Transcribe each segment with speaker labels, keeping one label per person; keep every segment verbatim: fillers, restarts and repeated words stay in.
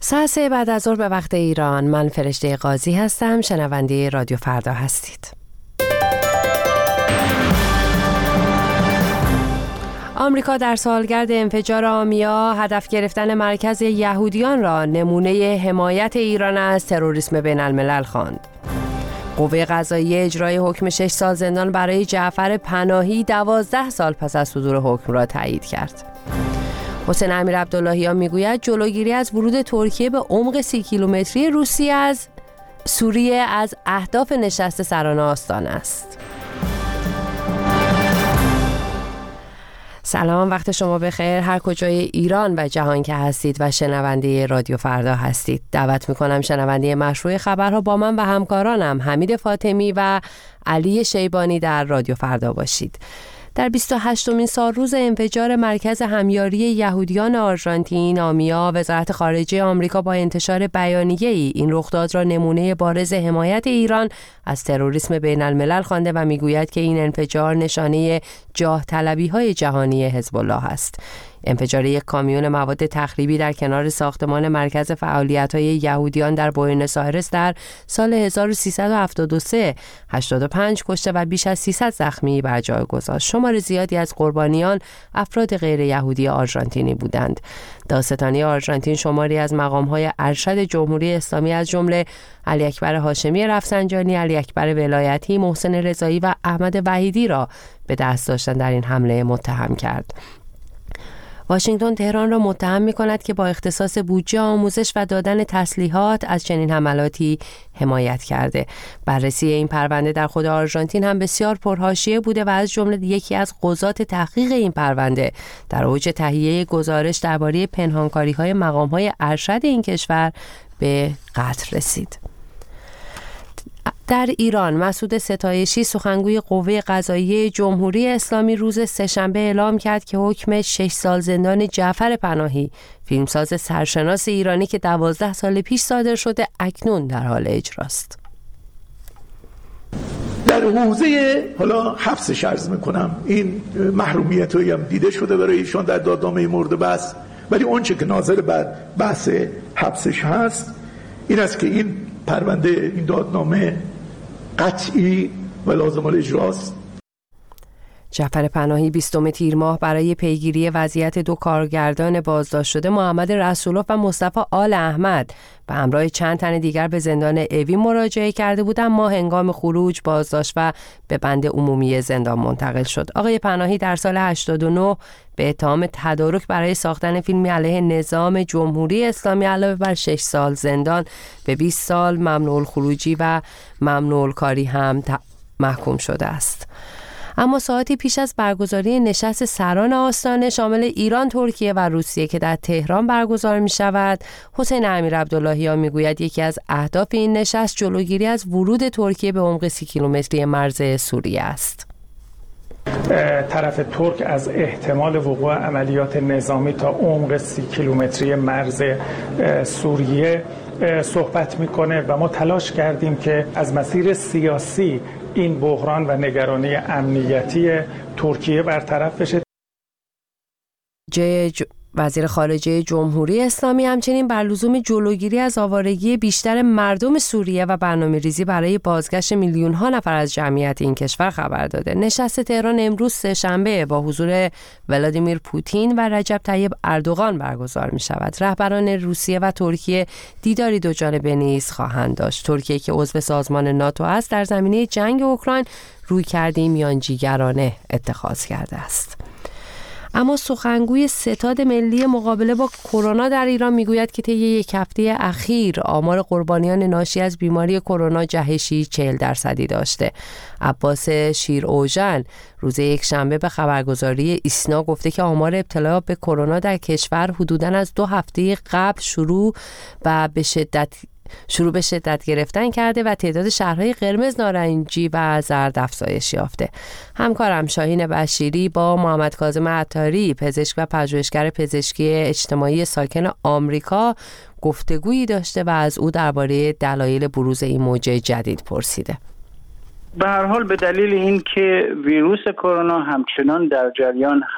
Speaker 1: ساعت سه بعد از ظهر به وقت ایران. من فرشته قاضی هستم. شنونده رادیو فردا هستید. آمریکا در سالگرد انفجار آمیا هدف گرفتن مرکز یهودیان را نمونه حمایت ایران از تروریسم بین الملل خواند. قوه قضاییه اجرای حکم شش سال زندان برای جعفر پناهی دوازده سال پس از صدور حکم را تایید کرد. حسین امیرعبداللهیان میگوید جلوگیری از ورود ترکیه به عمق سی کیلومتری روسیه از سوریه از اهداف نشست سران آستان است. سلام، وقت شما بخیر هر کجای ایران و جهان که هستید و شنونده رادیو فردا هستید. دعوت میکنم شنونده مشروع خبرها با من و همکارانم حمید فاطمی و علی شیبانی در رادیو فردا باشید. در بیست و هشتمین سالروز انفجار مرکز همیاری یهودیان آرژانتین آمیا، وزارت خارجه آمریکا با انتشار بیانیه‌ای این رخداد را نمونه بارز حمایت ایران از تروریسم بین الملل خوانده و میگوید که این انفجار نشانه جاه طلبی‌های جهانی حزب الله است. انفجار یک کامیون مواد تخریبی در کنار ساختمان مرکز فعالیت‌های یهودیان در بوئنوس آیرس در سال هزار و سیصد و هفتاد و سه هشتاد و پنج کشته و بیش از سیصد زخمی بر جای گذاشت. شمار زیادی از قربانیان افراد غیر یهودی آرژانتینی بودند. دادستانی آرژانتین شماری از مقام‌های ارشد جمهوری اسلامی از جمله علی اکبر هاشمی رفسنجانی، علی اکبر ولایتی، محسن رضایی و احمد وحیدی را به دست داشتن در این حمله متهم کرد. واشنگتن تهران را متهم می‌کند که با اختصاص بودجه آموزش و دادن تسلیحات از چنین حملاتی حمایت کرده. بررسی این پرونده در خود آرژانتین هم بسیار پرحاشیه بوده و از جمله یکی از قضات تحقیق این پرونده در اوج تهیه گزارش درباره پنهانکاری‌های مقام‌های ارشد این کشور به قتل رسید. در ایران مسعود ستایشی سخنگوی قوه قضاییه جمهوری اسلامی روز سه‌شنبه اعلام کرد که حکم شش سال زندان جعفر پناهی، فیلمساز سرشناس ایرانی که دوازده سال پیش صادر شده، اکنون در حال اجراست.
Speaker 2: در حوزه حالا حبسش عرض میکنم این محرومیت هایی هم دیده شده برای ایشان در دادنامه مورد بحث، ولی اون چه که ناظر بر بحث حبسش هست این است که این پرونده، این دادنامه قطعی و لازم الاجراست.
Speaker 1: جعفر پناهی بیستم تیر ماه برای پیگیری وضعیت دو کارگردان بازداشت شده محمد رسولوف و مصطفی آل احمد به همراه چند تن دیگر به زندان اوین مراجعه کرده بودند، اما هنگام خروج بازداشت و به بند عمومی زندان منتقل شد. آقای پناهی در سال هشتاد و نه به اتهام تدارک برای ساختن فیلمی علیه نظام جمهوری اسلامی علاوه بر شش سال زندان به بیست سال ممنوع الخروجی و ممنوع الکاری هم محکوم شده است. اما ساعتی پیش از برگزاری نشست سران آستانه شامل ایران، ترکیه و روسیه که در تهران برگزار می شود، حسین امیرعبداللهیان می گوید یکی از اهداف این نشست جلوگیری از ورود ترکیه به عمق سی کیلومتری مرز سوریه است.
Speaker 3: طرف ترک از احتمال وقوع عملیات نظامی تا عمق سی کیلومتری مرز سوریه صحبت میکنه و ما تلاش کردیم که از مسیر سیاسی این بحران و نگرانی امنیتی ترکیه برطرف بشه.
Speaker 1: ج... وزیر خارجه جمهوری اسلامی همچنین بر لزوم جلوگیری از آوارگی بیشتر مردم سوریه و برنامه‌ریزی برای بازگشت میلیون‌ها نفر از جمعیت این کشور خبر داده. نشست تهران امروز سه‌شنبه با حضور ولادیمیر پوتین و رجب طیب اردوغان برگزار می‌شود. رهبران روسیه و ترکیه دیداری دوجانبه نیز خواهند داشت. ترکیه که عضو سازمان ناتو است در زمینه جنگ اوکراین رویکردی میانجیگرانه اتخاذ کرده است. اما سخنگوی ستاد ملی مقابله با کرونا در ایران میگوید که طی یک هفته اخیر آمار قربانیان ناشی از بیماری کرونا جهشی چهل درصدی داشته. عباس شیراوژن روز یک شنبه به خبرگزاری ایسنا گفته که آمار ابتلا به کرونا در کشور حدوداً از دو هفته قبل شروع و به شدت شروع به شدت گرفتن کرده و تعداد شهرهای قرمز، نارنجی و زرد افزایش یافته. همکارم شاهین بشیری با محمد کاظم عطاری، پزشک و پژوهشگر پزشکی اجتماعی ساکن آمریکا، گفتگویی داشته و از او درباره دلایل بروز این موج جدید پرسیده.
Speaker 4: به هر حال به دلیل این که ویروس کرونا همچنان در جریان هست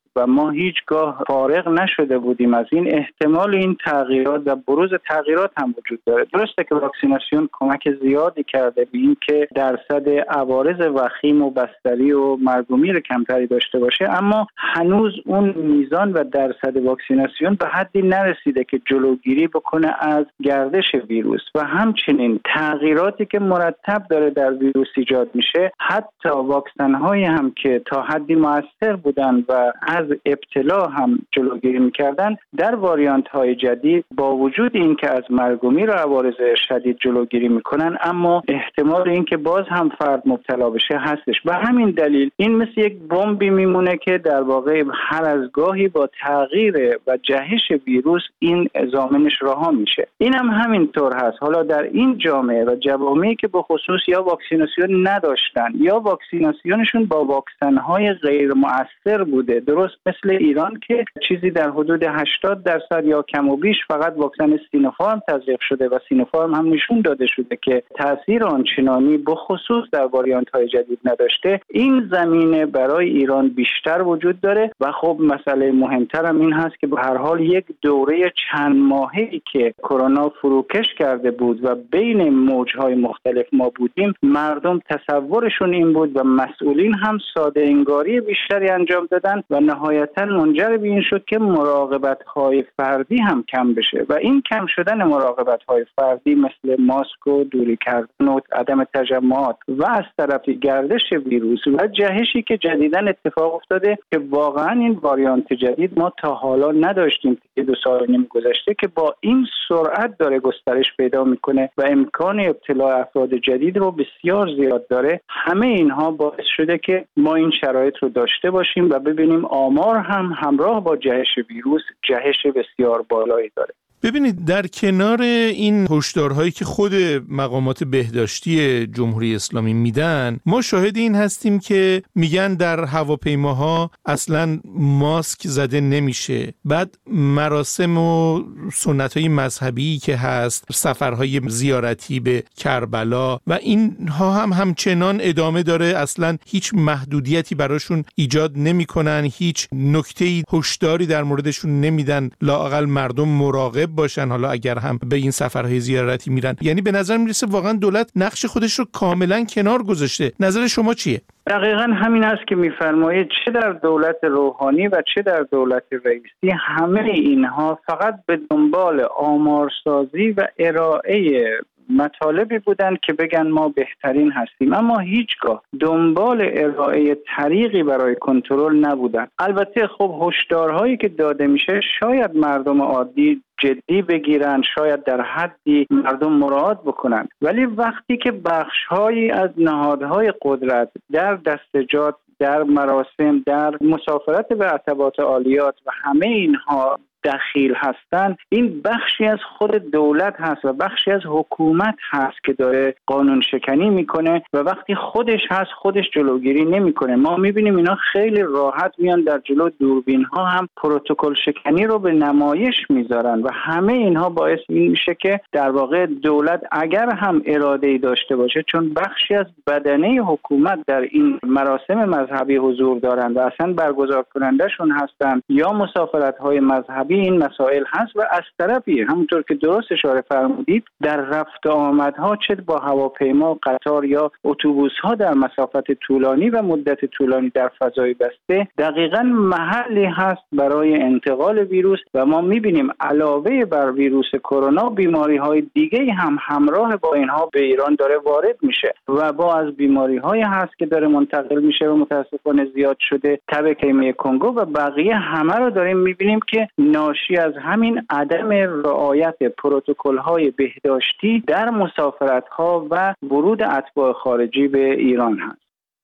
Speaker 4: و ما هیچگاه فارغ نشده بودیم از این احتمال این تغییرات و بروز تغییرات هم وجود داره. درسته که واکسیناسیون کمک زیادی کرده به این که درصد عوارض وخیم و بستری و مرگ و میر کمتری داشته باشه، اما هنوز اون میزان و درصد واکسیناسیون به حدی نرسیده که جلوگیری بکنه از گردش ویروس و همچنین تغییراتی که مرتب داره در ویروس ایجاد میشه. حتی واکسن های هم که تا حدی موثر بودن و از ابتلا هم جلوگیری میکردن، در واریانت های جدید با وجود این که از مرگ و میر و عوارض شدید جلوگیری میکنن، اما احتمال این که باز هم فرد مبتلا بشه هستش. به همین دلیل این مثل یک بمبی میمونه که در واقع هر از گاهی با تغییر و جهش ویروس این ضامنش رها میشه. این هم همینطور هست. حالا در این جامعه و جوامعی که به خصوص یا واکسیناسیون نداشتن یا واکسیناسیونشون با واکسن‌های غیر مؤثر بوده، درست مثل ایران که چیزی در حدود هشتاد درصد یا کم و بیش فقط واکسن سینوفارم تزریق شده و سینوفارم هم نشون داده شده که تاثیر آنچنانی به خصوص در واریانت‌های جدید نداشته. این زمینه برای ایران بیشتر وجود داره و خب مسئله مهمتر هم این هست که به هر حال یک دوره چند ماهه‌ای که کرونا فروکش کرده بود و بین موج‌های مختلف ما بودیم، مردم تصورشون این بود و مسئولین هم ساده انگاری بیشتری انجام دادن و نهایتاً منجر به این شد که مراقبت‌های فردی هم کم بشه و این کم شدن مراقبت‌های فردی مثل ماسک و دوری کردن و عدم تجمعات و از طرفی گردش ویروس و جهشی که جدیداً اتفاق افتاده که واقعاً این واریانت جدید ما تا حالا نداشتیم که دو سال و نیم گذشته که با این سرعت داره گسترش پیدا میکنه و امکان ابتلا افراد جدید رو بسیار زیاد داره. همه اینها باعث شده که ما این شرایط رو داشته باشیم و ببینیم آمار هم همراه با جهش ویروس جهش بسیار بالایی داره.
Speaker 5: ببینید، در کنار این هشدارهایی که خود مقامات بهداشتی جمهوری اسلامی میدن، ما شاهد این هستیم که میگن در هواپیماها اصلا ماسک زده نمیشه. بعد مراسم و سنت‌های مذهبی که هست، سفرهای زیارتی به کربلا و اینها هم همچنان ادامه داره، اصلا هیچ محدودیتی براشون ایجاد نمیکنن، هیچ نکته‌ای هشداری در موردشون نمیدن، لااقل مردم مراقب باشن حالا اگر هم به این سفرهای زیارتی میرن. یعنی به نظر میرسه واقعا دولت نقش خودش رو کاملا کنار گذاشته. نظر شما چیه؟
Speaker 4: دقیقاً همین است که میفرمایید، چه در دولت روحانی و چه در دولت رئیسی، همه اینها فقط به دنبال آمارسازی و ارائه مطالبی بودند که بگن ما بهترین هستیم، اما هیچگاه دنبال ارائه طریقی برای کنترل نبودن. البته خب هشدارهایی که داده میشه شاید مردم عادی جدی بگیرن، شاید در حدی مردم مراعات بکنن، ولی وقتی که بخش‌هایی از نهادهای قدرت در دستجات، در مراسم، در مسافرت به عتبات عالیات و همه اینها دخیل هستن، این بخشی از خود دولت هست و بخشی از حکومت هست که داره قانون شکنی میکنه و وقتی خودش هست خودش جلوگیری نمیکنه. ما میبینیم اینا خیلی راحت میان در جلو دوربین ها هم پروتکل شکنی رو به نمایش میذارن و همه اینها باعث این میشه که در واقع دولت اگر هم اراده‌ای داشته باشه، چون بخشی از بدنه حکومت در این مراسم مذهبی حضور دارن و اصلا برگزار کنندشون هستن یا مسافرت های مذهبی، این مسائل هست و از طرفی همونطور که درست اشاره فرمودید در رفت آمدها چه با هواپیما، قطار یا اتوبوس‌ها در مسافت طولانی و مدت طولانی در فضای بسته دقیقاً محلی هست برای انتقال ویروس و ما می‌بینیم علاوه بر ویروس کرونا بیماری‌های دیگه‌ای هم همراه با اینها به ایران داره وارد میشه و با از بیماری‌های هست که داره منتقل میشه و متاسفانه زیاد شده، تب کیهانی کنگو و بقیه همه رو داریم می‌بینیم که ناشی از همین عدم رعایت پروتکل‌های بهداشتی در مسافرت‌ها و ورود اتباع خارجی به ایران هست.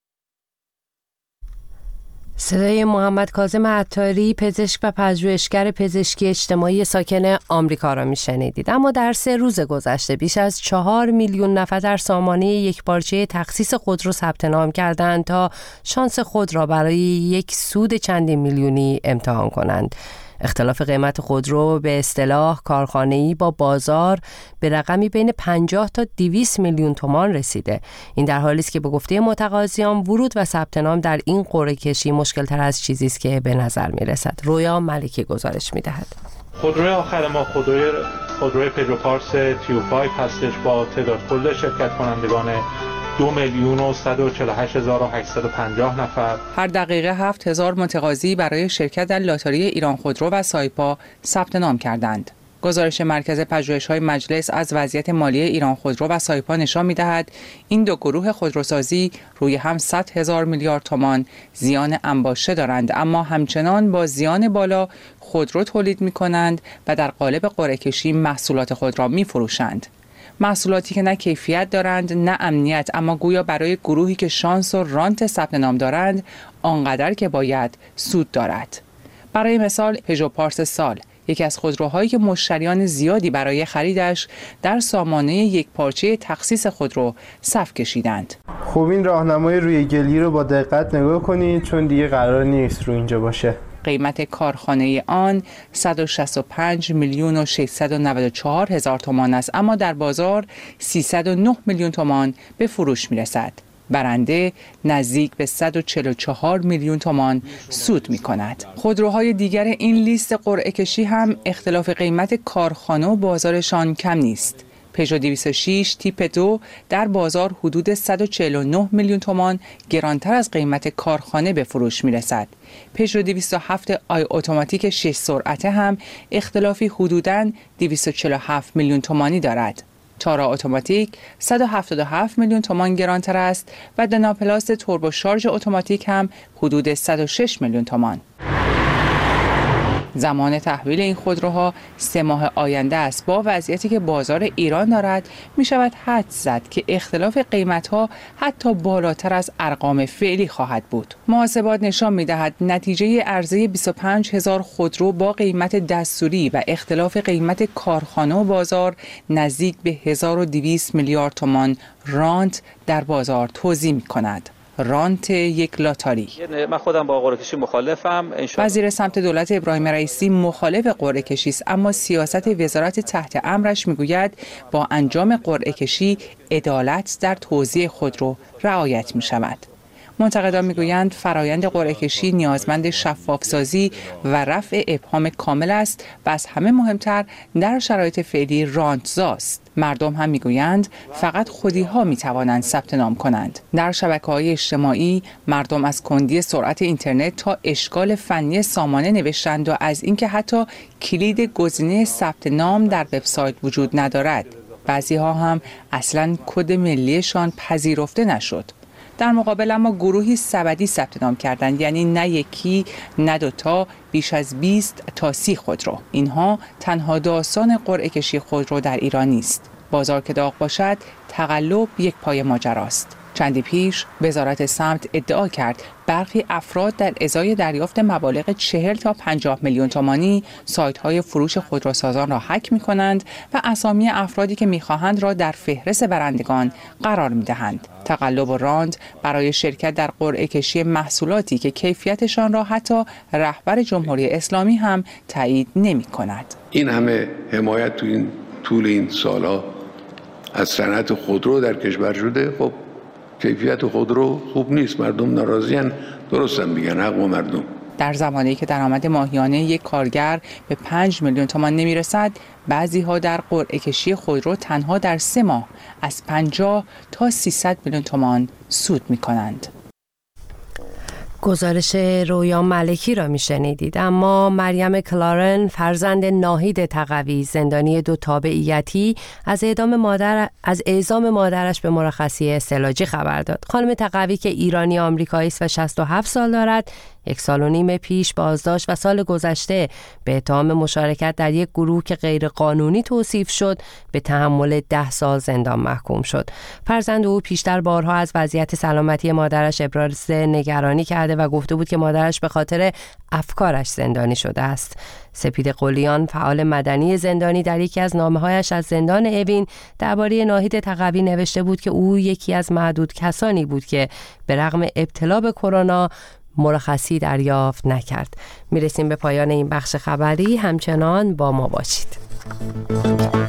Speaker 1: صدای محمد کاظم عطاری، پزشک و پژوهشگر پزشکی اجتماعی ساکن آمریکا را میشنیدید. اما در سه روز گذشته بیش از چهار میلیون نفر در سامانه یکپارچه تخصیص خودرو ثبت نام کردند تا شانس خود را برای یک سود چندین میلیونی امتحان کنند. اختلاف قیمت خودرو به اصطلاح کارخانه‌ای با بازار به رقمی بین پنجاه تا دویست میلیون تومان رسیده. این در حالی است که به گفته متقاضیان ورود و ثبت نام در این قرعه کشی مشکل‌تر از چیزی است که به نظر می‌رسد. رویا ملکی گزارش می‌دهد.
Speaker 6: خودروی آخر ما خودروی خودروی پژو پارس تیو پنج هستش با تعداد کل شرکت کنندگان دو میلیون و صد و چهل و هشت هزار و هشتصد و پنجاه نفر.
Speaker 7: هر دقیقه هفت هزار متقاضی برای شرکت در لاتاری ایران خودرو و سایپا ثبت نام کردند. گزارش مرکز پژوهش‌های مجلس از وضعیت مالی ایران خودرو و سایپا نشان می‌دهد این دو گروه خودروسازی روی هم صد هزار میلیارد تومان زیان انباشته دارند، اما همچنان با زیان بالا خودرو تولید می‌کنند و در قالب قرعه کشی محصولات خود را می‌فروشند. محصولاتی که نه کیفیت دارند نه امنیت، اما گویا برای گروهی که شانس و رانت ثبت نام دارند آنقدر که باید سود دارد. برای مثال پژو پارس سال، یکی از خودروهایی که مشتریان زیادی برای خریدش در سامانه یک پارچه تخصیص خودرو صف کشیدند.
Speaker 8: خب این راهنمای روی گلی رو با دقت نگاه کنید چون دیگه قرار نیست رو اینجا باشه.
Speaker 7: قیمت کارخانه آن صد و شصت و پنج میلیون و ششصد و نود و چهار هزار تومان است، اما در بازار سیصد و نه میلیون تومان به فروش میرسد. برنده نزدیک به صد و چهل و چهار میلیون تومان سود می کند. خودروهای دیگر این لیست قرعه کشی هم اختلاف قیمت کارخانه و بازارشان کم نیست. پژو دویست و شش تیپ دو در بازار حدود صد و چهل و نه میلیون تومان گرانتر از قیمت کارخانه به فروش می رسد. پژو دویست و هفت آی اتوماتیک شش سرعته هم اختلافی حدوداً دویست و چهل و هفت میلیون تومانی دارد. تارا اتوماتیک صد و هفتاد و هفت میلیون تومان گرانتر است و دنا پلاس توربو شارژ اتوماتیک هم حدود صد و شش میلیون تومان. زمان تحویل این خودروها سه ماه آینده است. با وضعیتی که بازار ایران دارد می شود حدس زد که اختلاف قیمتها حتی بالاتر از ارقام فعلی خواهد بود. محاسبات نشان می دهد نتیجه عرضه بیست و پنج هزار خودرو با قیمت دستوری و اختلاف قیمت کارخانه و بازار نزدیک به هزار و دویست میلیارد تومان رانت در بازار توزیع می کند. رانت یک لاتاری.
Speaker 9: من خودم با قرعه کشی مخالفم.
Speaker 7: وزیر سمت دولت ابراهیم رئیسی مخالف قرعه کشی است، اما سیاست وزارت تحت امرش میگوید با انجام قرعه کشی عدالت در توزیع خودرو رعایت می شود. منتقدان میگویند فرایند قرعه کشی نیازمند شفافسازی و رفع ابهام کامل است و از همه مهمتر در شرایط فعلی رانتزاست. مردم هم میگویند فقط خودی‌ها میتوانند ثبت نام کنند. در شبکه‌های اجتماعی مردم از کندی سرعت اینترنت تا اشکال فنی سامانه نوشتند و از اینکه حتی کلید گزینه ثبت نام در وبسایت وجود ندارد. بعضی‌ها هم اصلاً کد ملیشان پذیرفته نشد. در مقابل اما گروهی سبدی ثبت نام کردند، یعنی نه یکی نه دوتا، بیش از بیست تا سی خودرو. اینها تنها داستان قرعه کشی خودرو در ایران نیست. بازار که داغ باشد تقلب یک پای ماجراست. چندی پیش وزارت سمت ادعا کرد برخی افراد در ازای دریافت مبالغ چهل تا پنجاه میلیون تومانی سایت‌های فروش خودروسازان را هک می‌کنند و اسامی افرادی که می‌خواهند را در فهرست برندگان قرار می‌دهند. تقلب و راند برای شرکت در قرعه کشی محصولاتی که کیفیتشان را حتی رهبر جمهوری اسلامی هم تایید نمی‌کند.
Speaker 10: این همه حمایت تو این طول این سال‌ها از صنعت خودرو در کشور شده، خب کیفیت خودرو خوب نیست، مردم ناراضی‌اند، درستم میگن، حق با مردم.
Speaker 7: در زمانی که درآمد ماهیانه یک کارگر به پنج میلیون تومان نمیرسد، بعضی‌ها در قرعه کشی خودرو تنها در سه ماه از پنجاه تا سیصد میلیون تومان سود می‌کنند.
Speaker 1: گزارش رویا ملکی را میشنیدید. اما مریم کلارن فرزند ناهید تقوی زندانی دو تابعیتی از اعدام مادر از اعزام مادرش به مرخصی استعلاجی خبر داد. خانم تقوی که ایرانی آمریکایی است و شصت و هفت سال دارد، یک سال و نیم پیش بازداشت و سال گذشته به اتهام مشارکت در یک گروه که غیر قانونی توصیف شد به تحمل ده سال زندان محکوم شد. فرزند او پیشتر بارها از وضعیت سلامتی مادرش ابراز نگرانی کرده و گفته بود که مادرش به خاطر افکارش زندانی شده است. سپید قلیان فعال مدنی زندانی در یکی از نامه‌هایش از زندان اوین درباره ناهید تقوی نوشته بود که او یکی از معدود کسانی بود که به رغم ابتلا به کرونا مرخصی دریافت نکرد. میرسیم به پایان این بخش خبری، همچنان با ما باشید.